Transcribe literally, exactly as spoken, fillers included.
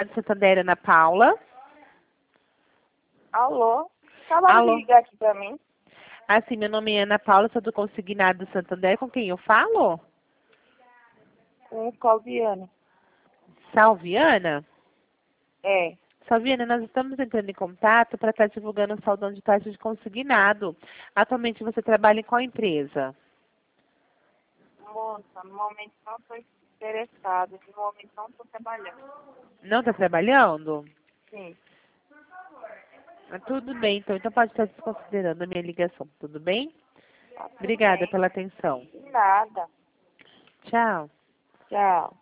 do Santander, Ana Paula. Alô? Acabaram Alô? de ligar aqui pra mim. Assim, meu nome é Ana Paula, sou do consignado do Santander. Com quem eu falo? Com o Calviano. Salviana? É. Salviana, nós estamos entrando em contato para estar divulgando o saldão de taxa de consignado. Atualmente você trabalha em qual empresa? Moça, no momento não estou interessada. No momento não estou trabalhando. Não está trabalhando? Sim. Ah, tudo bem, então. Então pode estar desconsiderando a minha ligação, tudo bem? Tá tudo Obrigada bem. pela atenção. De nada. Tchau. Tchau.